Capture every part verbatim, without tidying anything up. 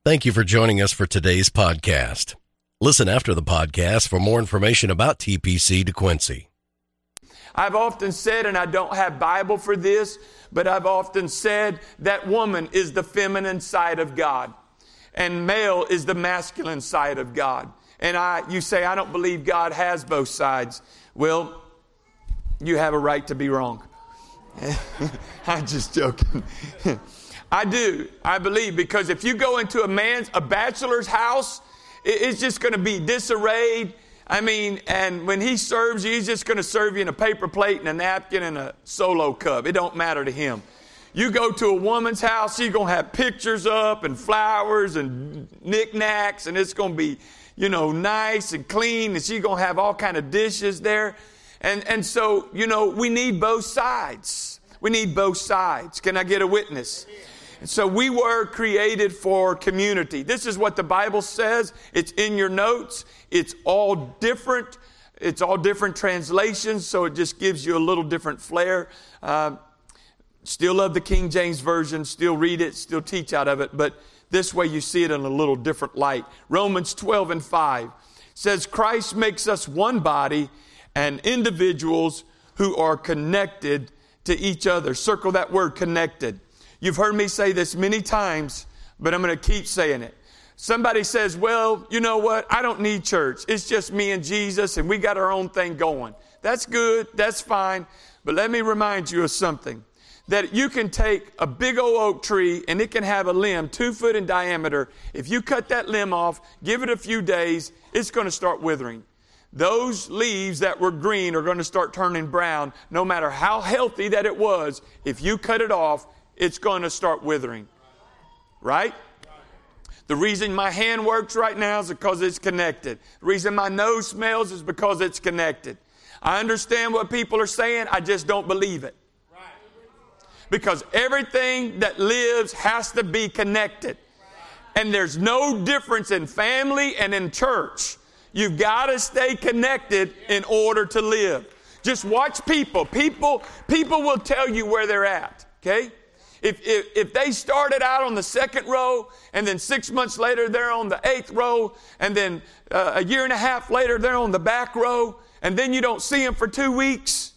Thank you for joining us for today's podcast. Listen after the podcast for more information about T P C DeQuincy. I've often said, and I don't have Bible for this, but I've often said that woman is the feminine side of God and male is the masculine side of God. And I, you say, I don't believe God has both sides. Well, you have a right to be wrong. I'm just joking. I do. I believe, because if you go into a man's, a bachelor's house, it's just going to be disarrayed. I mean, and when he serves you, he's just going to serve you in a paper plate and a napkin and a Solo cup. It don't matter to him. You go to a woman's house, she's going to have pictures up and flowers and knickknacks, and it's going to be, you know, nice and clean, and she's going to have all kind of dishes there. And, and so, you know, we need both sides. We need both sides. Can I get a witness? And so we were created for community. This is what the Bible says. It's in your notes. It's all different. It's all different translations, so it just gives you a little different flair. Uh, still love the King James Version. Still read it. Still teach out of it. But this way you see it in a little different light. Romans twelve and five says, Christ makes us one body and individuals who are connected to each other. Circle that word, connected. You've heard me say this many times, but I'm going to keep saying it. Somebody says, well, you know what? I don't need church. It's just me and Jesus, and we got our own thing going. That's good. That's fine. But let me remind you of something. That you can take a big old oak tree, and it can have a limb two foot in diameter. If you cut that limb off, give it a few days, it's going to start withering. Those leaves that were green are going to start turning brown. No matter how healthy that it was, if you cut it off, it's going to start withering. Right? The reason my hand works right now is because it's connected. The reason my nose smells is because it's connected. I understand what people are saying. I just don't believe it. Because everything that lives has to be connected. And there's no difference in family and in church. You've got to stay connected in order to live. Just watch people. People, people will tell you where they're at. Okay? If, if, if they started out on the second row, and then six months later they're on the eighth row, and then uh, a year and a half later they're on the back row, and then you don't see them for two weeks.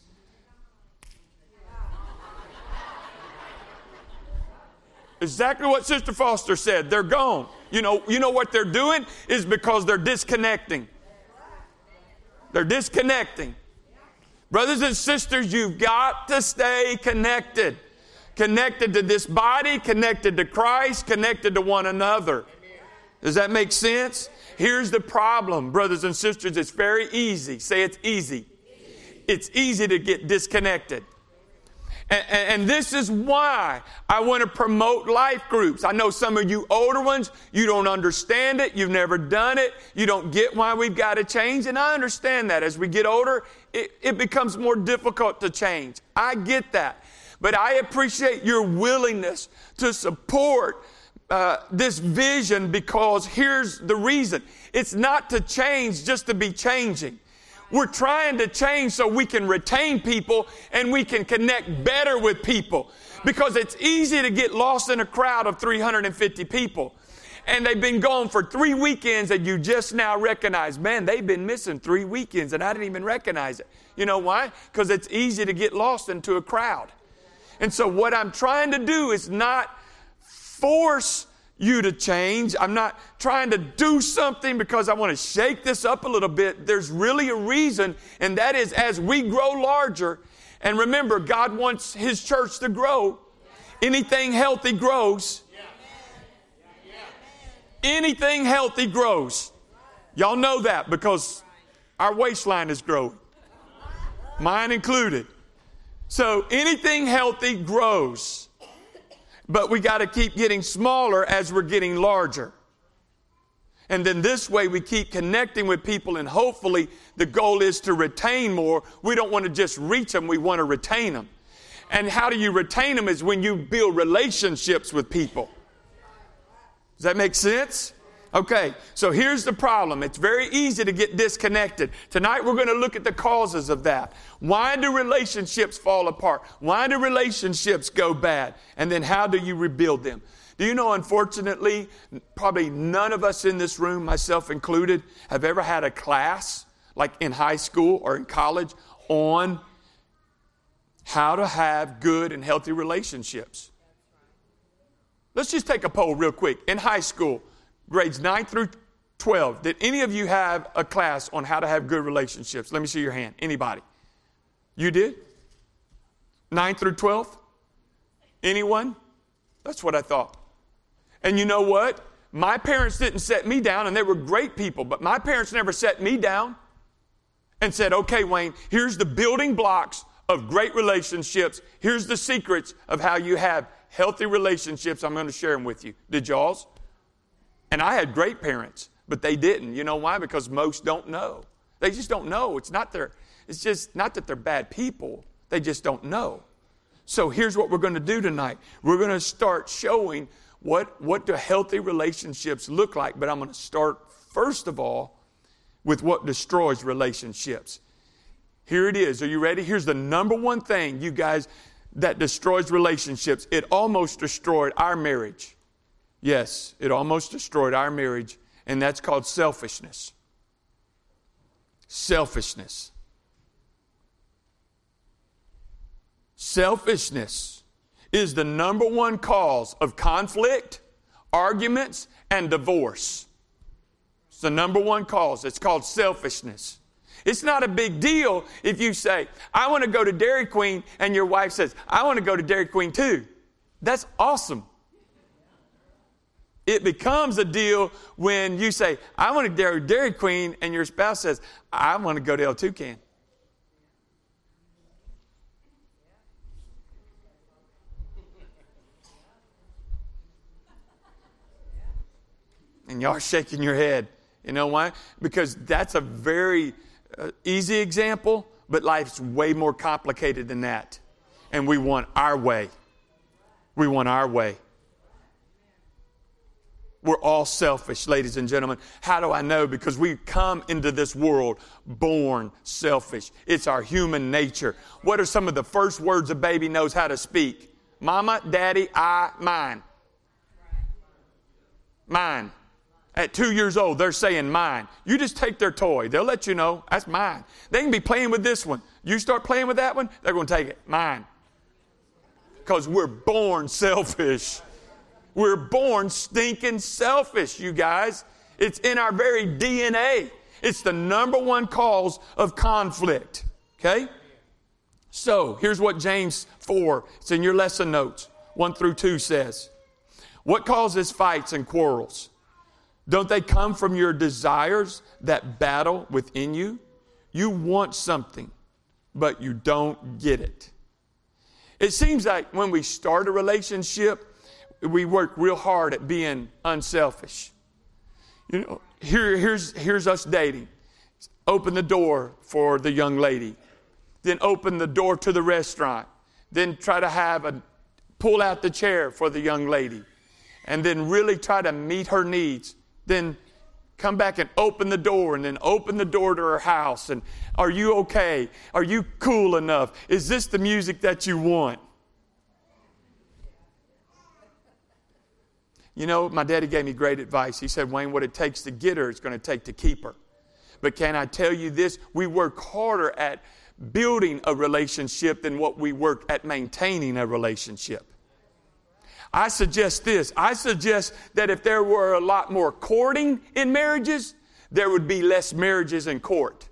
Exactly what Sister Foster said. They're gone. You know, you know what they're doing is because they're disconnecting. They're disconnecting. Brothers and sisters, you've got to stay connected. Connected to this body, connected to Christ, connected to one another. Does that make sense? Here's the problem, brothers and sisters. It's very easy. Say it's easy. It's easy to get disconnected. And, and this is why I want to promote life groups. I know some of you older ones, you don't understand it. You've never done it. You don't get why we've got to change. And I understand that. As we get older, it, it becomes more difficult to change. I get that. But I appreciate your willingness to support uh, this vision, because here's the reason. It's not to change just to be changing. We're trying to change so we can retain people and we can connect better with people. Because it's easy to get lost in a crowd of three hundred fifty people. And they've been gone for three weekends and you just now recognize, man, they've been missing three weekends and I didn't even recognize it. You know why? Because it's easy to get lost into a crowd. And so what I'm trying to do is not force you to change. I'm not trying to do something because I want to shake this up a little bit. There's really a reason, and that is as we grow larger, and remember, God wants His church to grow. Anything healthy grows. Anything healthy grows. Y'all know that because our waistline is growing. Mine included. So anything healthy grows. But we got to keep getting smaller as we're getting larger. And then this way we keep connecting with people, and hopefully the goal is to retain more. We don't want to just reach them, we want to retain them. And how do you retain them is when you build relationships with people. Does that make sense? Okay, so here's the problem. It's very easy to get disconnected. Tonight we're going to look at the causes of that. Why do relationships fall apart? Why do relationships go bad? And then how do you rebuild them? Do you know, unfortunately, probably none of us in this room, myself included, have ever had a class, like in high school or in college, on how to have good and healthy relationships. Let's just take a poll real quick. In high school, grades nine through twelve, did any of you have a class on how to have good relationships? Let me see your hand. Anybody? You did? nine through twelve? Anyone? That's what I thought. And you know what? My parents didn't set me down, and they were great people, but my parents never set me down and said, okay, Wayne, here's the building blocks of great relationships. Here's the secrets of how you have healthy relationships. I'm going to share them with you. Did y'all's? And I had great parents, but they didn't. You know why? Because most don't know. They just don't know. It's not their, it's just not that they're bad people. They just don't know. So here's what we're going to do tonight. We're going to start showing what, what do healthy relationships look like. But I'm going to start, first of all, with what destroys relationships. Here it is. Are you ready? Here's the number one thing, you guys, that destroys relationships. It almost destroyed our marriage. Yes, it almost destroyed our marriage, and that's called selfishness. Selfishness. Selfishness is the number one cause of conflict, arguments, and divorce. It's the number one cause. It's called selfishness. It's not a big deal if you say, I want to go to Dairy Queen, and your wife says, I want to go to Dairy Queen too. That's awesome. It becomes a deal when you say, I want to go to Dairy Queen, and your spouse says, I want to go to El Toucan. And y'all are shaking your head. You know why? Because that's a very uh, easy example, but life's way more complicated than that. And we want our way. We want our way. We're all selfish, ladies and gentlemen. How do I know? Because we come into this world born selfish. It's our human nature. What are some of the first words a baby knows how to speak? Mama, daddy, I, mine. Mine. At two years old, they're saying mine. You just take their toy. They'll let you know, that's mine. They can be playing with this one. You start playing with that one, they're going to take it. Mine. Because we're born selfish. We're born stinking selfish, you guys. It's in our very D N A. It's the number one cause of conflict. Okay? So, here's what James four, it's in your lesson notes, one through two says. What causes fights and quarrels? Don't they come from your desires that battle within you? You want something, but you don't get it. It seems like when we start a relationship, we work real hard at being unselfish. You know, here, here's, here's us dating. Open the door for the young lady. Then open the door to the restaurant. Then try to have a, pull out the chair for the young lady. And then really try to meet her needs. Then come back and open the door, and then open the door to her house. And are you okay? Are you cool enough? Is this the music that you want? You know, my daddy gave me great advice. He said, Wayne, what it takes to get her, it's going to take to keep her. But can I tell you this? We work harder at building a relationship than what we work at maintaining a relationship. I suggest this. I suggest that if there were a lot more courting in marriages, there would be less marriages in court.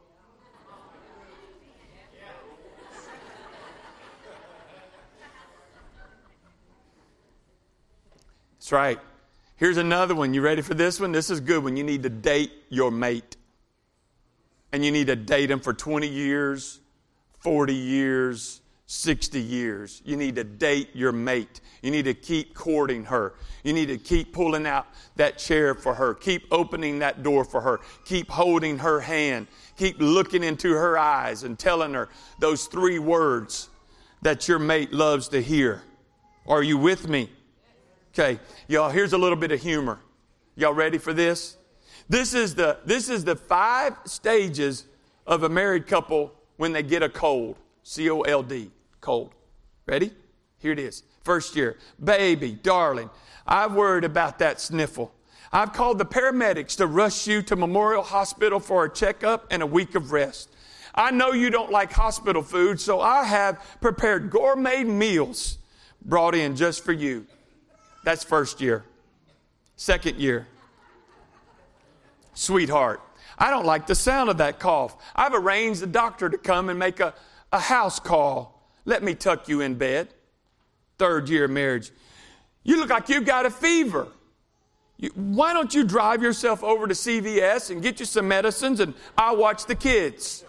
That's right. Here's another one. You ready for this one? This is a good one. You need to date your mate. And you need to date them for twenty years, forty years, sixty years. You need to date your mate. You need to keep courting her. You need to keep pulling out that chair for her. Keep opening that door for her. Keep holding her hand. Keep looking into her eyes and telling her those three words that your mate loves to hear. Are you with me? Okay, y'all, here's a little bit of humor. Y'all ready for this? This is the, this is the five stages of a married couple when they get a cold. C O L D. Cold. Ready? Here it is. First year. Baby, darling, I've worried about that sniffle. I've called the paramedics to rush you to Memorial Hospital for a checkup and a week of rest. I know you don't like hospital food, so I have prepared gourmet meals brought in just for you. That's first year. Second year. Sweetheart, I don't like the sound of that cough. I've arranged the doctor to come and make a, a house call. Let me tuck you in bed. Third year of marriage. You look like you've got a fever. You, why don't you drive yourself over to C V S and get you some medicines and I'll watch the kids?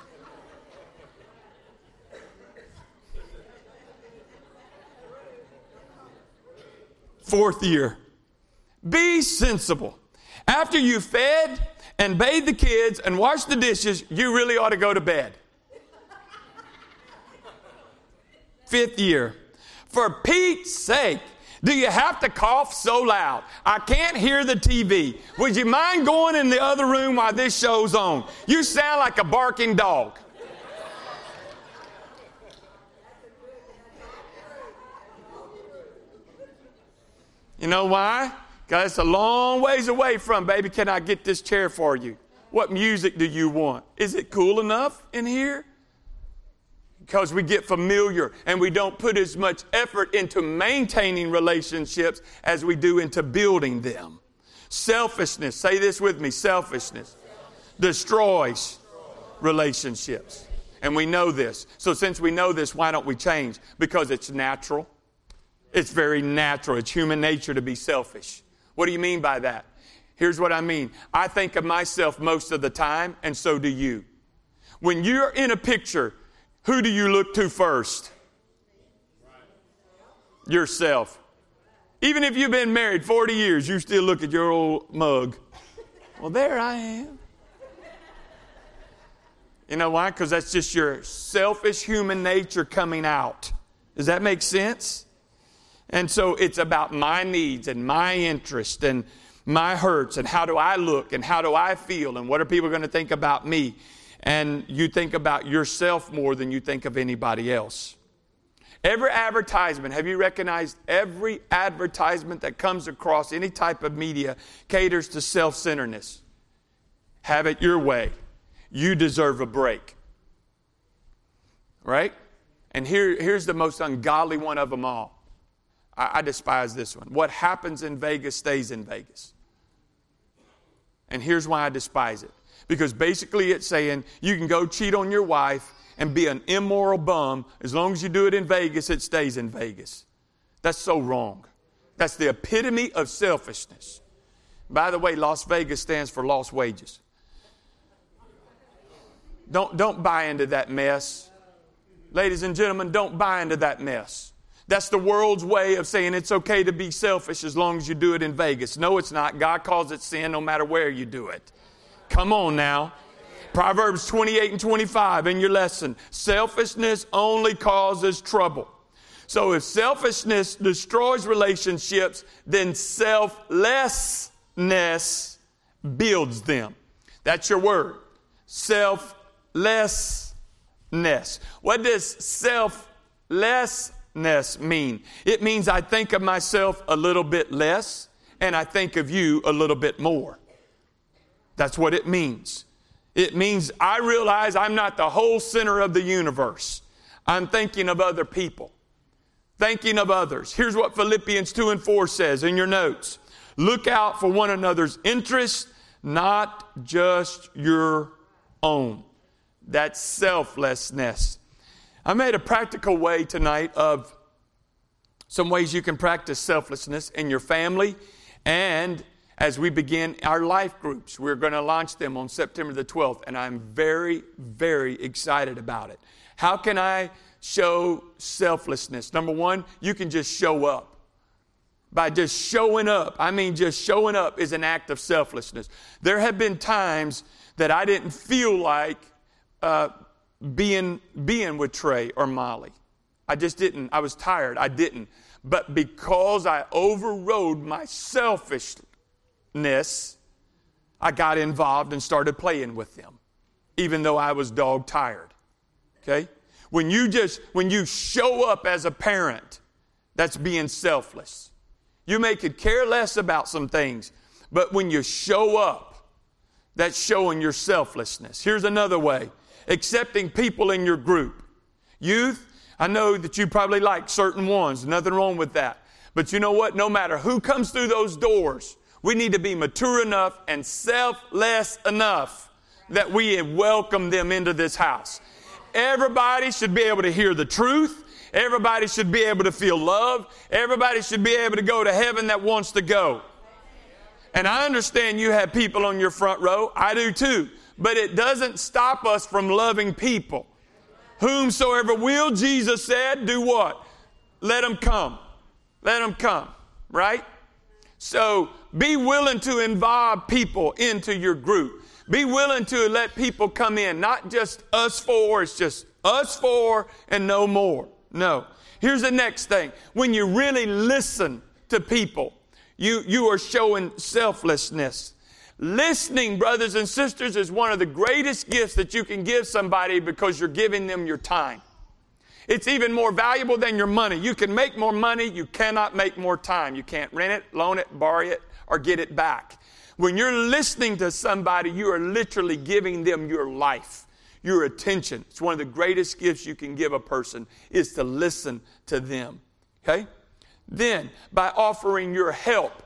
Fourth year. Be sensible. After you fed and bathed the kids and washed the dishes, you really ought to go to bed. Fifth year. For Pete's sake, do you have to cough so loud? I can't hear the T V. Would you mind going in the other room while this show's on? You sound like a barking dog. You know why? Because it's a long ways away from, baby, can I get this chair for you? What music do you want? Is it cool enough in here? Because we get familiar and we don't put as much effort into maintaining relationships as we do into building them. Selfishness, say this with me, selfishness destroys relationships. And we know this. So since we know this, why don't we change? Because it's natural. It's very natural. It's human nature to be selfish. What do you mean by that? Here's what I mean. I think of myself most of the time, and so do you. When you're in a picture, who do you look to first? Yourself. Even if you've been married forty years, you still look at your old mug. Well, there I am. You know why? Because that's just your selfish human nature coming out. Does that make sense? And so it's about my needs and my interest and my hurts and how do I look and how do I feel and what are people going to think about me? And you think about yourself more than you think of anybody else. Every advertisement, have you recognized every advertisement that comes across any type of media caters to self-centeredness? Have it your way. You deserve a break. Right? And here, here's the most ungodly one of them all. I, I despise this one. What happens in Vegas stays in Vegas. And here's why I despise it. Because basically it's saying you can go cheat on your wife and be an immoral bum. As long as you do it in Vegas, it stays in Vegas. That's so wrong. That's the epitome of selfishness. By the way, Las Vegas stands for lost wages. Don't, don't buy into that mess. Ladies and gentlemen, don't buy into that mess. That's the world's way of saying it's okay to be selfish as long as you do it in Vegas. No, it's not. God calls it sin no matter where you do it. Come on now. Proverbs twenty-eight and twenty-five in your lesson. Selfishness only causes trouble. So if selfishness destroys relationships, then selflessness builds them. That's your word. Selflessness. What does selflessness mean? It means I think of myself a little bit less and I think of you a little bit more. That's what it means. It means I realize I'm not the whole center of the universe. I'm thinking of other people. Thinking of others. Here's what Philippians two and four says in your notes. Look out for one another's interests, not just your own. That's selflessness. I made a practical way tonight of some ways you can practice selflessness in your family and as we begin our life groups. We're going to launch them on September the twelfth, and I'm very, very excited about it. How can I show selflessness? Number one, you can just show up. By just showing up, I mean just showing up is an act of selflessness. There have been times that I didn't feel like uh, being, being with Trey or Molly. I just didn't. I was tired. I didn't. But because I overrode my selfishness, I got involved and started playing with them, even though I was dog tired. Okay? When you just, when you show up as a parent, that's being selfless. You may could care less about some things, but when you show up, that's showing your selflessness. Here's another way. Accepting people in your group. Youth, I know that you probably like certain ones. Nothing wrong with that. But you know what? No matter who comes through those doors, we need to be mature enough and selfless enough that we welcome them into this house. Everybody should be able to hear the truth. Everybody should be able to feel love. Everybody should be able to go to heaven that wants to go. And I understand you have people on your front row. I do too. But it doesn't stop us from loving people. Whomsoever will, Jesus said, do what? Let them come. Let them come. Right? So be willing to involve people into your group. Be willing to let people come in. Not just us four. It's just us four and no more. No. Here's the next thing. When you really listen to people, you, you are showing selflessness. Listening, brothers and sisters, is one of the greatest gifts that you can give somebody because you're giving them your time. It's even more valuable than your money. You can make more money. You cannot make more time. You can't rent it, loan it, borrow it, or get it back. When you're listening to somebody, you are literally giving them your life, your attention. It's one of the greatest gifts you can give a person is to listen to them. Okay? Then, by offering your help.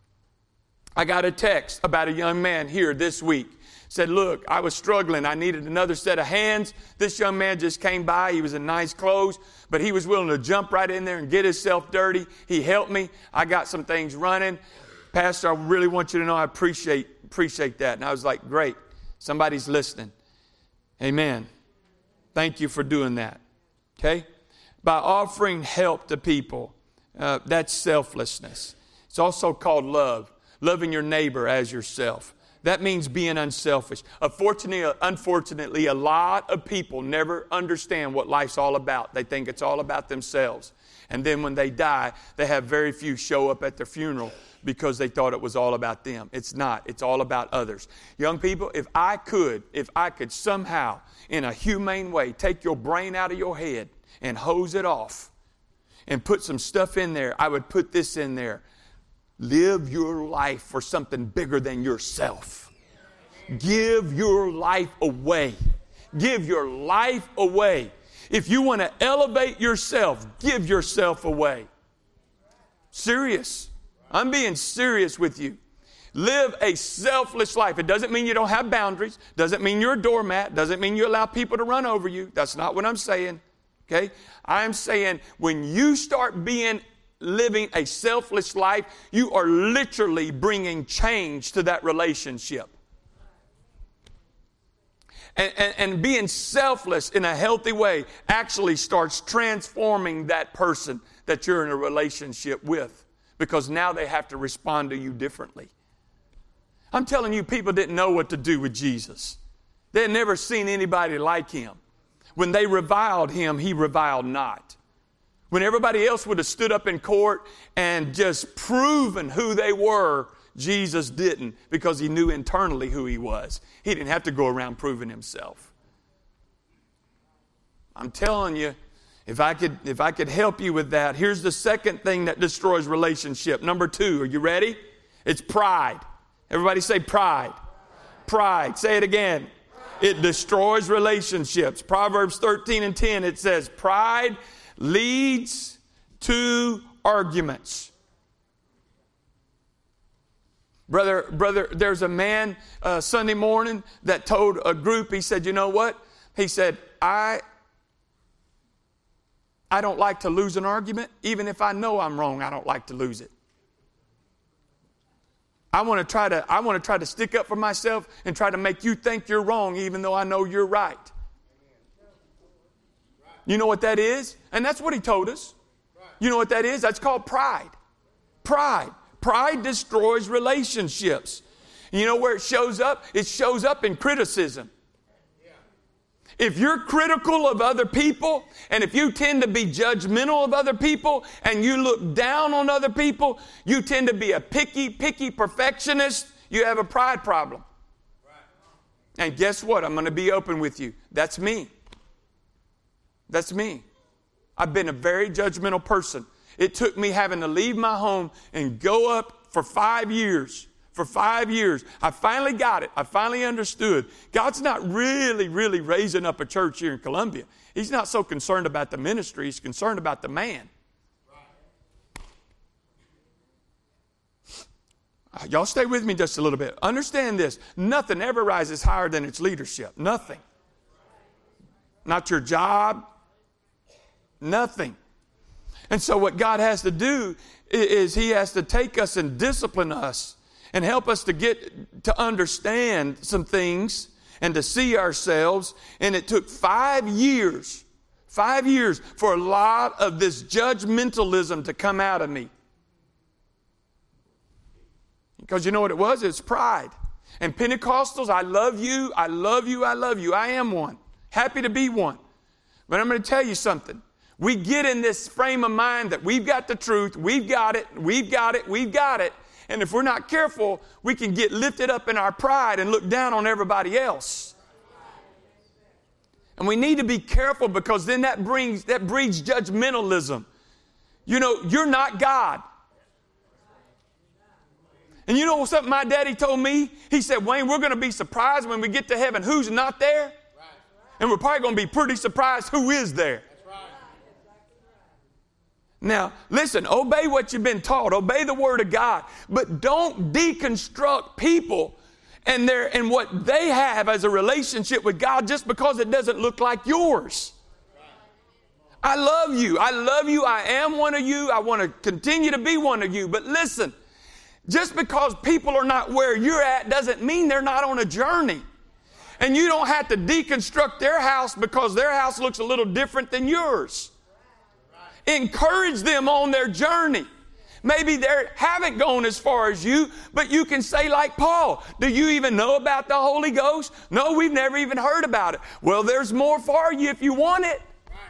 I got a text about a young man here this week. Said, look, I was struggling. I needed another set of hands. This young man just came by. He was in nice clothes, but he was willing to jump right in there and get himself dirty. He helped me. I got some things running. Pastor, I really want you to know I appreciate, appreciate that. And I was like, great. Somebody's listening. Amen. Thank you for doing that. Okay? By offering help to people, uh, that's selflessness. It's also called love. Loving your neighbor as yourself. That means being unselfish. Unfortunately, unfortunately, a lot of people never understand what life's all about. They think it's all about themselves. And then when they die, they have very few show up at their funeral because they thought it was all about them. It's not. It's all about others. Young people, if I could, if I could somehow, in a humane way, take your brain out of your head and hose it off and put some stuff in there, I would put this in there. Live your life for something bigger than yourself. Give your life away. Give your life away. If you want to elevate yourself, give yourself away. Serious. I'm being serious with you. Live a selfless life. It doesn't mean you don't have boundaries. Doesn't mean you're a doormat. Doesn't mean you allow people to run over you. That's not what I'm saying. Okay? I'm saying when you start being living a selfless life, you are literally bringing change to that relationship. And, and, and being selfless in a healthy way actually starts transforming that person that you're in a relationship with, because now they have to respond to you differently. I'm telling you, people didn't know what to do with Jesus. They had never seen anybody like him. When they reviled him, he reviled not. When everybody else would have stood up in court and just proven who they were, Jesus didn't, because he knew internally who he was. He didn't have to go around proving himself. I'm telling you, if I could, if I could help you with that, here's the second thing that destroys relationship. Number two, are you ready? It's pride. Everybody say pride. Pride. Say it again. It destroys relationships. Proverbs thirteen and ten, it says, pride leads to arguments. Brother, brother, there's a man uh, Sunday morning that told a group, he said, you know what? He said, I, I don't like to lose an argument. Even if I know I'm wrong, I don't like to lose it. I want to try to, I want to try to stick up for myself and try to make you think you're wrong, even though I know you're right. You know what that is? And that's what he told us. You know what that is? That's called pride. Pride. Pride destroys relationships. You know where it shows up? It shows up in criticism. If you're critical of other people, and if you tend to be judgmental of other people, and you look down on other people, you tend to be a picky, picky perfectionist, you have a pride problem. And guess what? I'm going to be open with you. That's me. That's me. I've been a very judgmental person. It took me having to leave my home and go up for five years. For five years. I finally got it. I finally understood. God's not really, really raising up a church here in Columbia. He's not so concerned about the ministry. He's concerned about the man. Y'all stay with me just a little bit. Understand this. Nothing ever rises higher than its leadership. Nothing. Not your job. Nothing. And so what God has to do is He has to take us and discipline us and help us to get to understand some things and to see ourselves. And it took five years, five years for a lot of this judgmentalism to come out of me. Because you know what it was? It's pride. And Pentecostals, I love you, I love you, I love you. I am one. Happy to be one. But I'm going to tell you something. We get in this frame of mind that we've got the truth, we've got it, we've got it, we've got it. And if we're not careful, we can get lifted up in our pride and look down on everybody else. And we need to be careful, because then that brings that breeds judgmentalism. You know, you're not God. And you know something my daddy told me? He said, Wayne, we're going to be surprised when we get to heaven who's not there. And we're probably going to be pretty surprised who is there. Now, listen, obey what you've been taught. Obey the Word of God. But don't deconstruct people and, their, and what they have as a relationship with God just because it doesn't look like yours. I love you. I love you. I am one of you. I want to continue to be one of you. But listen, just because people are not where you're at doesn't mean they're not on a journey. And you don't have to deconstruct their house because their house looks a little different than yours. Encourage them on their journey. Maybe they haven't gone as far as you, but you can say like Paul, do you even know about the Holy Ghost? No, we've never even heard about it. Well, there's more for you if you want it.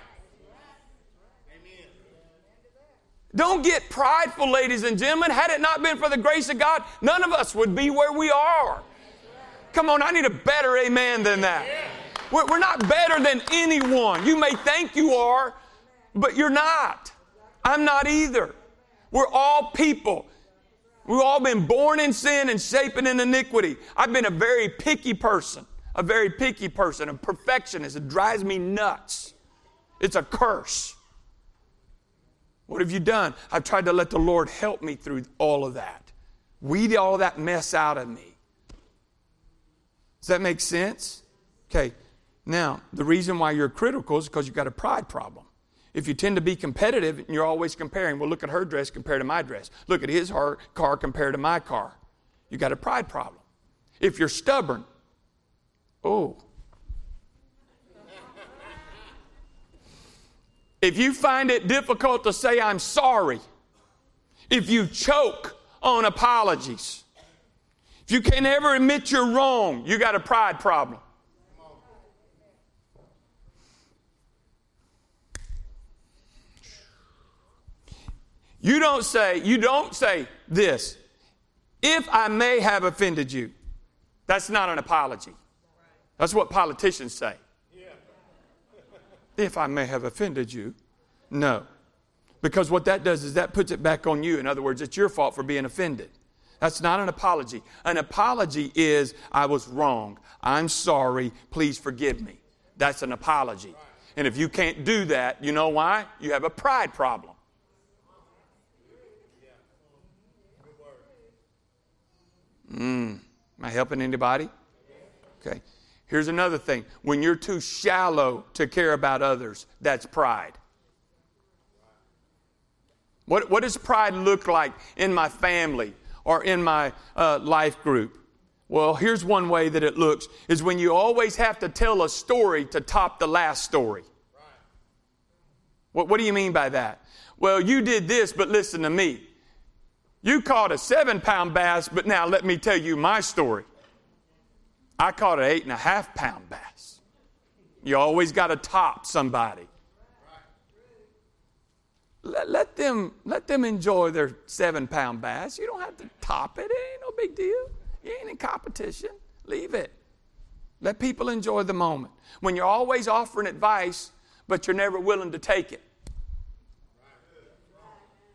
Don't get prideful, ladies and gentlemen. Had it not been for the grace of God, none of us would be where we are. Come on, I need a better amen than that. We're, we're not better than anyone. You may think you are, but you're not. I'm not either. We're all people. We've all been born in sin and shapen in iniquity. I've been a very picky person, a very picky person, a perfectionist. It drives me nuts. It's a curse. What have you done? I've tried to let the Lord help me through all of that. Weed all that mess out of me. Does that make sense? Okay. Now, the reason why you're critical is because you've got a pride problem. If you tend to be competitive and you're always comparing, well, look at her dress compared to my dress. Look at his car compared to my car. You've got a pride problem. If you're stubborn, oh. If you find it difficult to say I'm sorry, if you choke on apologies, if you can never admit you're wrong, you got a pride problem. You don't say, you don't say this, if I may have offended you. That's not an apology. That's what politicians say. If I may have offended you. No. Because what that does is that puts it back on you. In other words, it's your fault for being offended. That's not an apology. An apology is, I was wrong. I'm sorry. Please forgive me. That's an apology. And if you can't do that, you know why? You have a pride problem. Mm. Am I helping anybody? Okay. Here's another thing. When you're too shallow to care about others, that's pride. What, what does pride look like in my family or in my uh, life group? Well, here's one way that it looks, is when you always have to tell a story to top the last story. What, what do you mean by that? Well, you did this, but listen to me. You caught a seven-pound bass, but now let me tell you my story. I caught an eight and a half pound bass. You always got to top somebody. Let, let them let them enjoy their seven pound bass. You don't have to top it. It ain't no big deal. You ain't in competition. Leave it. Let people enjoy the moment. When you're always offering advice, but you're never willing to take it.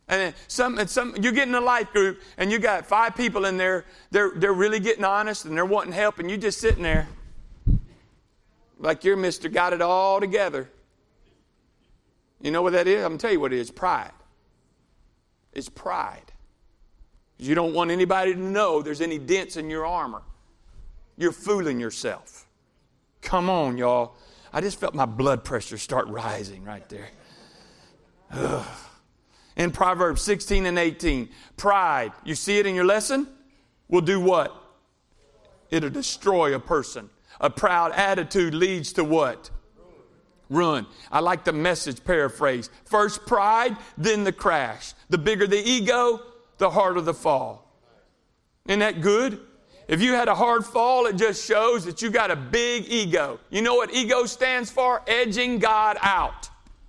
And then some, and some, you get in a life group and you got five people in there, they're, they're really getting honest and they're wanting help, and you just sitting there like you're Mister Got It All Together. You know what that is? I'm going to tell you what it is. Pride. It's pride. You don't want anybody to know there's any dents in your armor. You're fooling yourself. Come on, y'all. I just felt my blood pressure start rising right there. Ugh. In Proverbs sixteen and eighteen, pride, you see it in your lesson, will do what? It'll destroy a person. A proud attitude leads to what? Ruin. I like the Message paraphrase. First pride, then the crash. The bigger the ego, the harder the fall. Isn't that good? If you had a hard fall, it just shows that you got a big ego. You know what ego stands for? Edging God out.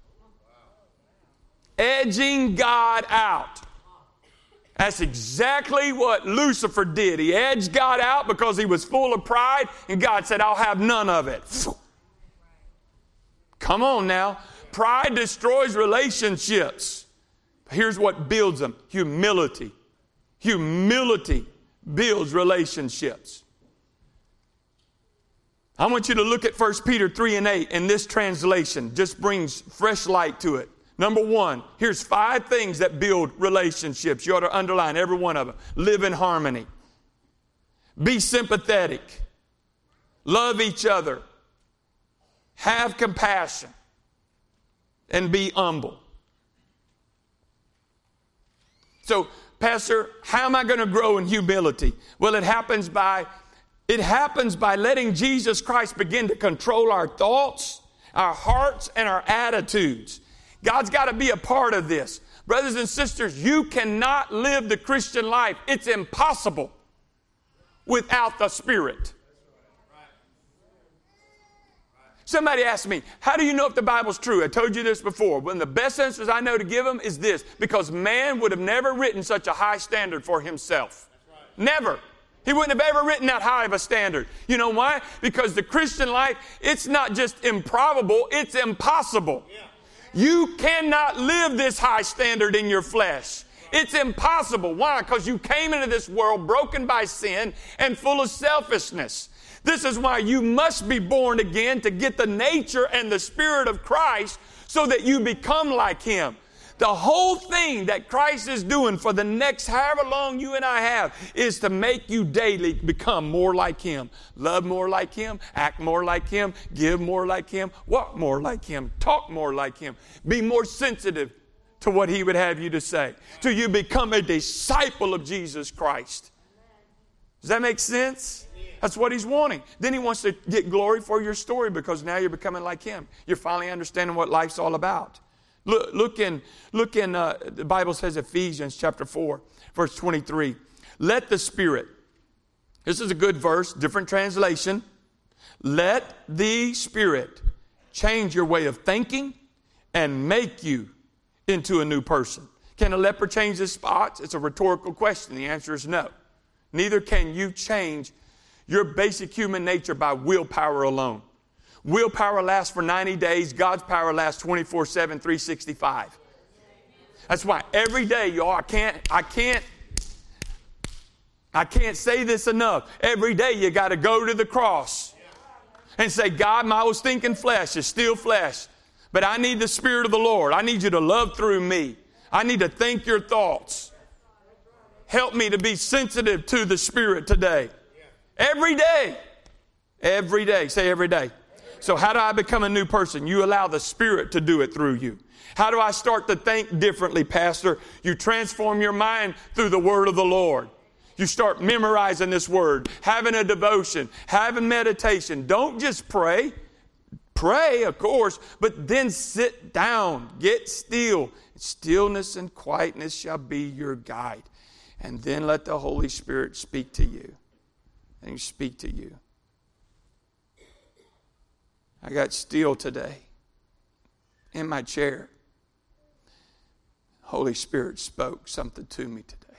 Edging God out. That's exactly what Lucifer did. He edged God out because he was full of pride, and God said, I'll have none of it. Come on now. Pride destroys relationships. Here's what builds them. Humility. Humility builds relationships. I want you to look at First Peter three and eight, and this translation just brings fresh light to it. Number one, here's five things that build relationships. You ought to underline every one of them. Live in harmony. Be sympathetic. Love each other. Have compassion. And be humble. So, Pastor, how am I going to grow in humility? Well, it happens by it happens by letting Jesus Christ begin to control our thoughts, our hearts, and our attitudes. God's got to be a part of this. Brothers and sisters, you cannot live the Christian life. It's impossible without the Spirit. Somebody asked me, how do you know if the Bible's true? I told you this before. One of the best answers I know to give them is this: because man would have never written such a high standard for himself. Never. He wouldn't have ever written that high of a standard. You know why? Because the Christian life, it's not just improbable, it's impossible. Yeah. You cannot live this high standard in your flesh. It's impossible. Why? Because you came into this world broken by sin and full of selfishness. This is why you must be born again, to get the nature and the Spirit of Christ so that you become like Him. The whole thing that Christ is doing for the next however long you and I have is to make you daily become more like Him. Love more like Him, act more like Him, give more like Him, walk more like Him, talk more like Him, be more sensitive to what He would have you to say, till you become a disciple of Jesus Christ. Does that make sense? That's what He's wanting. Then He wants to get glory for your story, because now you're becoming like Him. You're finally understanding what life's all about. Look, look in, look in uh, the Bible says Ephesians chapter four, verse twenty-three. Let the Spirit, this is a good verse, different translation. Let the Spirit change your way of thinking and make you into a new person. Can a leper change his spots? It's a rhetorical question. The answer is no. Neither can you change your basic human nature by willpower alone. Willpower lasts for ninety days. God's power lasts twenty-four seven, three sixty-five. That's why every day, y'all, I can't, I can't, I can't say this enough. Every day you got to go to the cross and say, God, my old stinking flesh is still flesh, but I need the Spirit of the Lord. I need you to love through me. I need to think your thoughts. Help me to be sensitive to the Spirit today. Every day. Every day. Say every day. So how do I become a new person? You allow the Spirit to do it through you. How do I start to think differently, Pastor? You transform your mind through the Word of the Lord. You start memorizing this Word, having a devotion, having meditation. Don't just pray. Pray, of course, but then sit down, get still. Stillness and quietness shall be your guide. And then let the Holy Spirit speak to you. And He speak to you. I got still today in my chair. Holy Spirit spoke something to me today.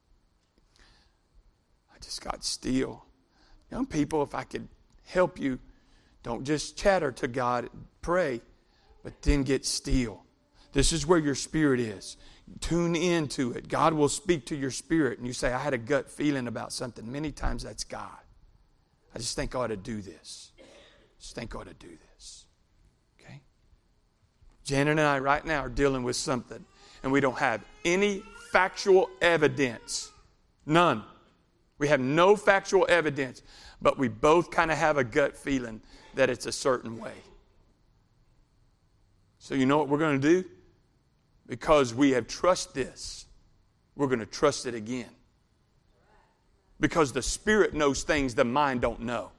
I just got still. Young people, if I could help you, don't just chatter to God, pray, but then get still. This is where your spirit is. Tune into it. God will speak to your spirit. And you say, I had a gut feeling about something. Many times that's God. I just think I ought to do this. I just think I ought to do this. Okay? Janet and I right now are dealing with something. And we don't have any factual evidence. None. We have no factual evidence. But we both kind of have a gut feeling that it's a certain way. So you know what we're going to do? Because we have trusted this, we're going to trust it again. Because the Spirit knows things the mind don't know.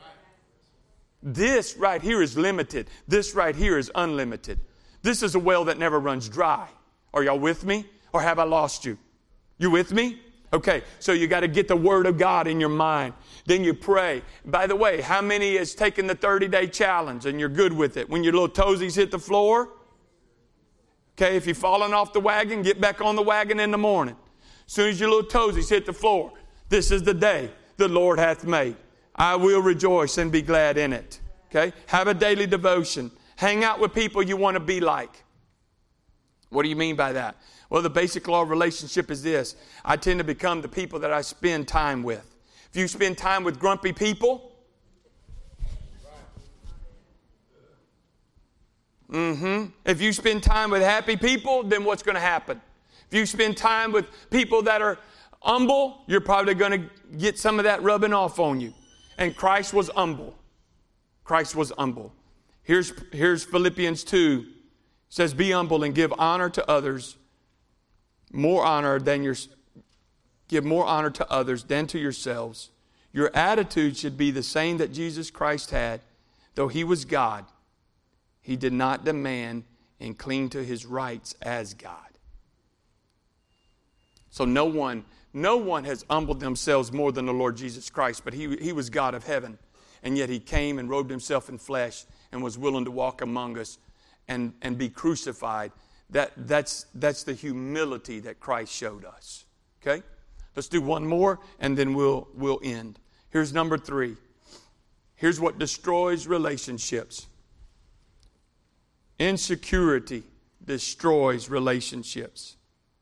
This right here is limited. This right here is unlimited. This is a well that never runs dry. Are y'all with me? Or have I lost you? You with me? Okay, so you got to get the Word of God in your mind. Then you pray. By the way, how many has taken the thirty-day challenge and you're good with it? When your little toesies hit the floor? Okay, if you've fallen off the wagon, get back on the wagon in the morning. As soon as your little toesies hit the floor, this is the day the Lord hath made. I will rejoice and be glad in it. Okay, have a daily devotion. Hang out with people you want to be like. What do you mean by that? Well, the basic law of relationship is this. I tend to become the people that I spend time with. If you spend time with grumpy people, Mm-hmm. If you spend time with happy people, then what's going to happen? If you spend time with people that are humble, you're probably going to get some of that rubbing off on you. And Christ was humble. Christ was humble. Here's, here's Philippians two. It says, be humble and give honor to others, more honor than your, give more honor to others than to yourselves. Your attitude should be the same that Jesus Christ had, though he was God. He did not demand and cling to his rights as God. So no one, no one has humbled themselves more than the Lord Jesus Christ, but he, he was God of heaven. And yet he came and robed himself in flesh and was willing to walk among us and, and be crucified. That, that's, that's the humility that Christ showed us. Okay? Let's do one more and then we'll, we'll end. Here's number three. Here's what destroys relationships. Insecurity destroys relationships.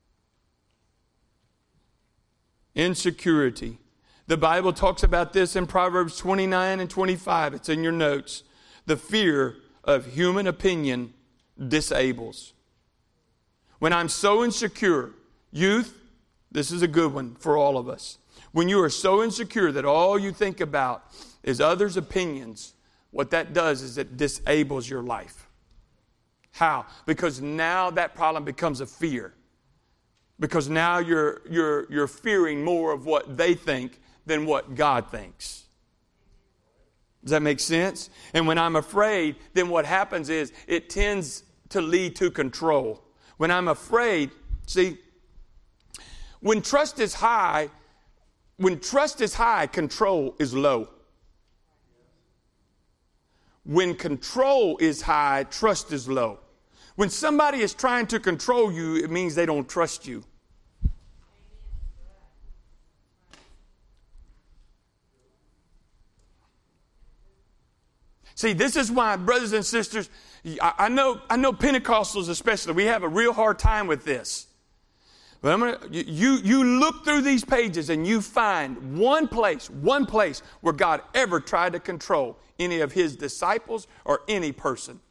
Insecurity. The Bible talks about this in Proverbs twenty-nine and twenty-five. It's in your notes. The fear of human opinion disables. When I'm so insecure, youth, this is a good one for all of us. When you are so insecure that all you think about is others' opinions, what that does is it disables your life. How? Because now that problem becomes a fear. Because now you're, you're, you're fearing more of what they think than what God thinks. Does that make sense? And when I'm afraid, then what happens is it tends to lead to control. When I'm afraid, see, when trust is high, when trust is high, control is low. When control is high, trust is low. When somebody is trying to control you, it means they don't trust you. See, this is why, brothers and sisters, I know, I know Pentecostals especially, we have a real hard time with this. But I'm gonna, you, you look through these pages and you find one place, one place where God ever tried to control any of his disciples or any person.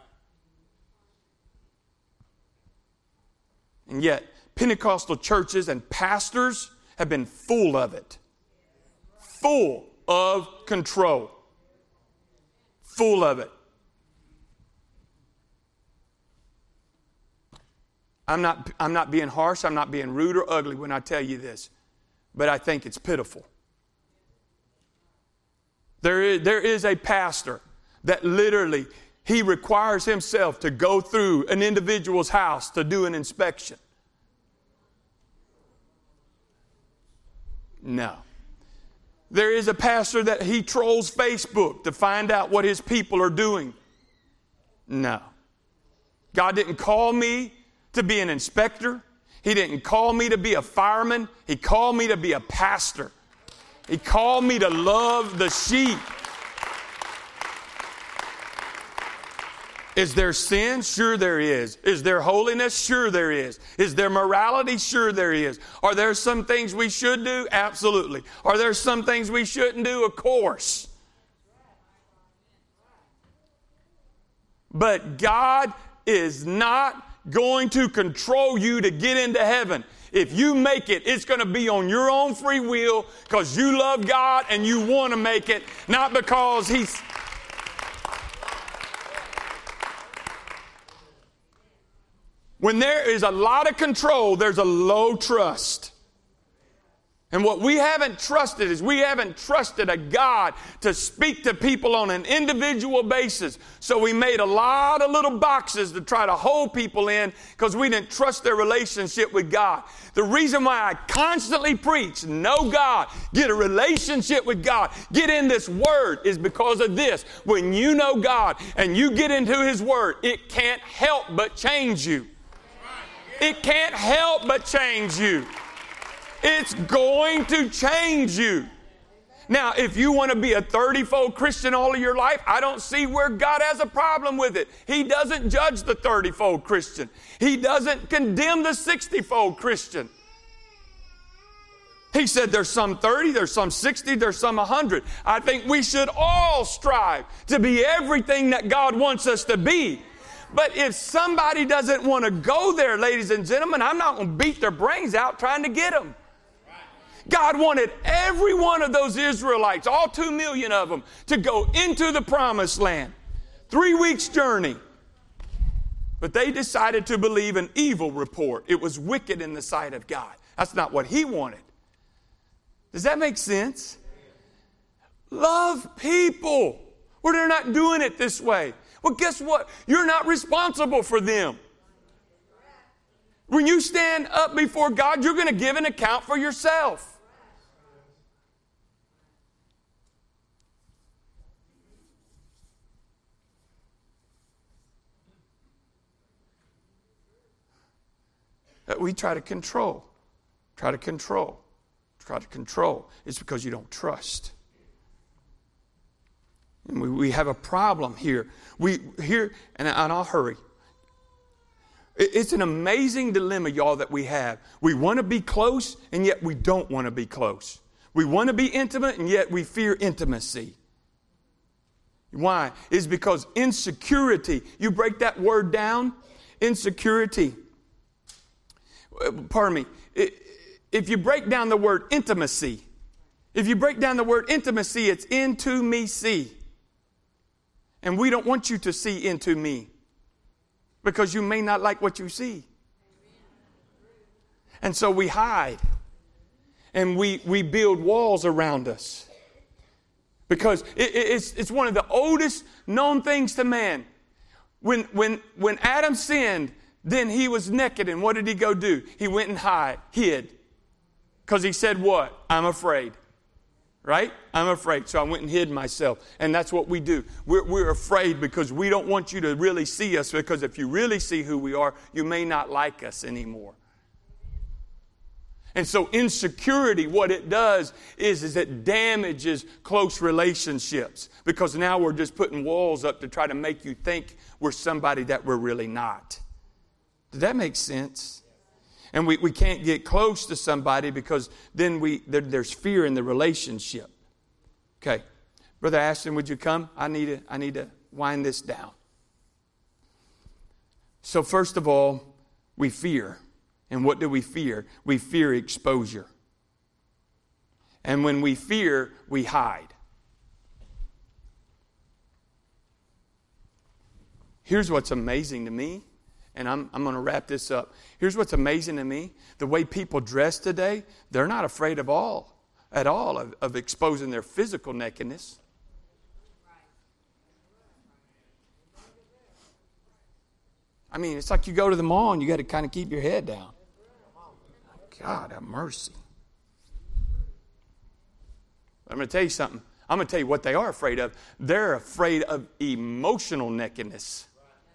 And yet, Pentecostal churches and pastors have been full of it. Full of control. Full of it. I'm not, I'm not being harsh, I'm not being rude or ugly when I tell you this, but I think it's pitiful. There is, there is a pastor that literally, he requires himself to go through an individual's house to do an inspection. No. There is a pastor that he trolls Facebook to find out what his people are doing. No. God didn't call me to be an inspector. He didn't call me to be a fireman. He called me to be a pastor. He called me to love the sheep. Is there sin? Sure there is. Is there holiness? Sure there is. Is there morality? Sure there is. Are there some things we should do? Absolutely. Are there some things we shouldn't do? Of course. But God is not going to control you to get into heaven. If you make it, it's going to be on your own free will because you love God and you want to make it, not because He's... When there is a lot of control, there's a low trust. And what we haven't trusted is we haven't trusted a God to speak to people on an individual basis. So we made a lot of little boxes to try to hold people in because we didn't trust their relationship with God. The reason why I constantly preach, know God, get a relationship with God, get in this Word is because of this. When you know God and you get into His Word, it can't help but change you. It can't help but change you. It's going to change you. Now, if you want to be a thirty-fold Christian all of your life, I don't see where God has a problem with it. He doesn't judge the thirty-fold Christian. He doesn't condemn the sixty-fold Christian. He said there's some thirty, there's some sixty, there's some one hundred. I think we should all strive to be everything that God wants us to be. But if somebody doesn't want to go there, ladies and gentlemen, I'm not going to beat their brains out trying to get them. God wanted every one of those Israelites, all two million of them, to go into the promised land. Three weeks journey. But they decided to believe an evil report. It was wicked in the sight of God. That's not what He wanted. Does that make sense? Love people. Well, they're not doing it this way. Well, guess what? You're not responsible for them. When you stand up before God, you're going to give an account for yourself. We try to control, try to control, try to control. It's because you don't trust. And we, we have a problem here. We here, and, and I'll hurry. It, it's an amazing dilemma, y'all, that we have. We want to be close, and yet we don't want to be close. We want to be intimate, and yet we fear intimacy. Why? It's because insecurity. You break that word down, insecurity. Pardon me. If you break down the word intimacy, if you break down the word intimacy, it's into me see. And we don't want you to see into me because you may not like what you see. And so we hide and we, we build walls around us because it, it's, it's one of the oldest known things to man. When, when, when Adam sinned, then he was naked, and what did he go do? He went and hide, hid. Because he said what? I'm afraid. Right? I'm afraid. So I went and hid myself. And that's what we do. We're, we're afraid because we don't want you to really see us, because if you really see who we are, you may not like us anymore. And so insecurity, what it does is, is it damages close relationships, because now we're just putting walls up to try to make you think we're somebody that we're really not. Does that make sense? And we, we can't get close to somebody because then we there, there's fear in the relationship. Okay. Brother Ashton, would you come? I need to, I need to wind this down. So first of all, we fear. And what do we fear? We fear exposure. And when we fear, we hide. Here's what's amazing to me. And I'm, I'm going to wrap this up. Here's what's amazing to me. The way people dress today, they're not afraid of all, at all, of, of exposing their physical nakedness. I mean, it's like you go to the mall and you got to kind of keep your head down. God have mercy. I'm going to tell you something. I'm going to tell you what they are afraid of. They're afraid of emotional nakedness.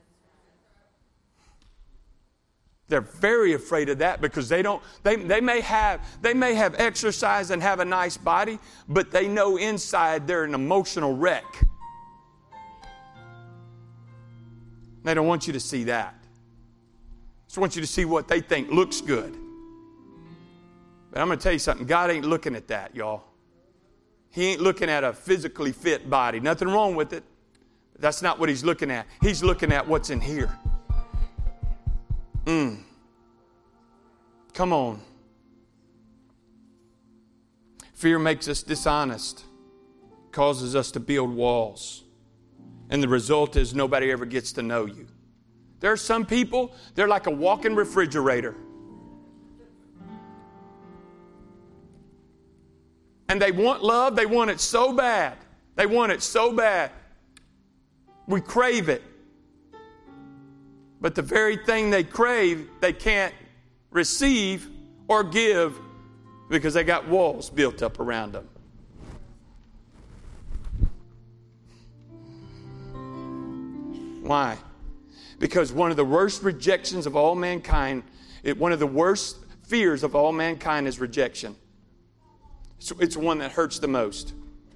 They're very afraid of that because they don't, they, they may have, they may have exercise and have a nice body, but they know inside they're an emotional wreck. They don't want you to see that. Just want you to see what they think looks good. But I'm going to tell you something. God ain't looking at that, y'all. He ain't looking at a physically fit body. Nothing wrong with it. But that's not what He's looking at. He's looking at what's in here. Mm. Come on. Fear makes us dishonest, causes us to build walls. And the result is nobody ever gets to know you. There are some people, they're like a walking refrigerator. And they want love, they want it so bad. They want it so bad. We crave it. But the very thing they crave, they can't receive or give because they got walls built up around them. Why? Because one of the worst rejections of all mankind, it, one of the worst fears of all mankind is rejection. It's, it's one that hurts the most.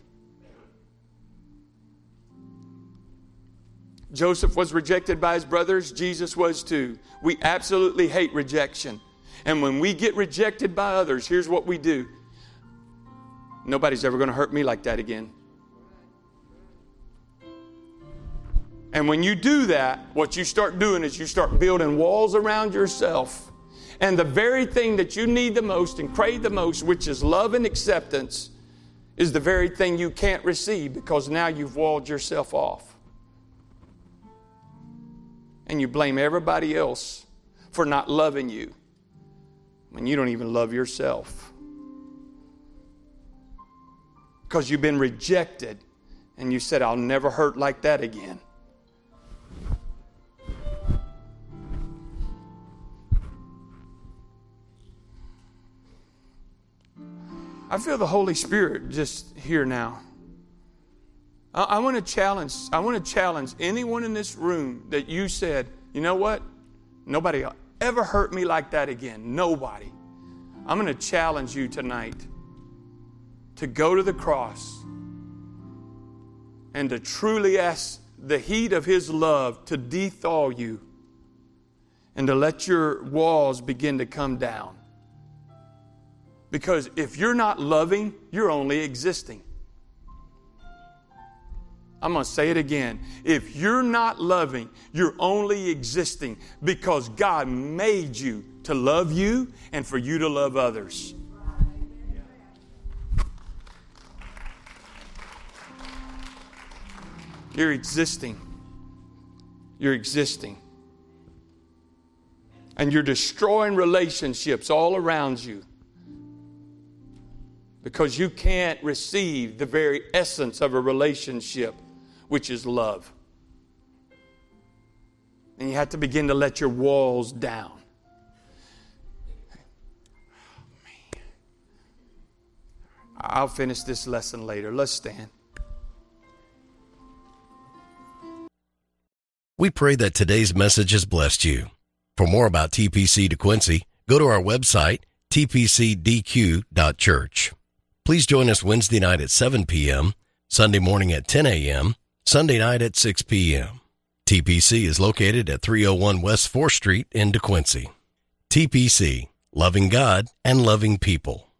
Joseph was rejected by his brothers. Jesus was too. We absolutely hate rejection. And when we get rejected by others, here's what we do. Nobody's ever going to hurt me like that again. And when you do that, what you start doing is you start building walls around yourself. And the very thing that you need the most and crave the most, which is love and acceptance, is the very thing you can't receive because now you've walled yourself off. And you blame everybody else for not loving you when you don't even love yourself. Because you've been rejected and you said, I'll never hurt like that again. I feel the Holy Spirit just here now. I, I want to challenge, I want to challenge anyone in this room that you said, you know what? Nobody will ever hurt me like that again. Nobody. I'm going to challenge you tonight to go to the cross and to truly ask the heat of His love to de-thaw you and to let your walls begin to come down. Because if you're not loving, you're only existing. I'm going to say it again. If you're not loving, you're only existing because God made you to love you and for you to love others. You're existing. You're existing. And you're destroying relationships all around you. Because you can't receive the very essence of a relationship, which is love. And you have to begin to let your walls down. Man. I'll finish this lesson later. Let's stand. We pray that today's message has blessed you. For more about T P C DeQuincy, go to our website, t p c d q dot church. Please join us Wednesday night at seven p.m., Sunday morning at ten a.m., Sunday night at six p.m. T P C is located at three oh one West fourth Street in DeQuincy. T P C, loving God and loving people.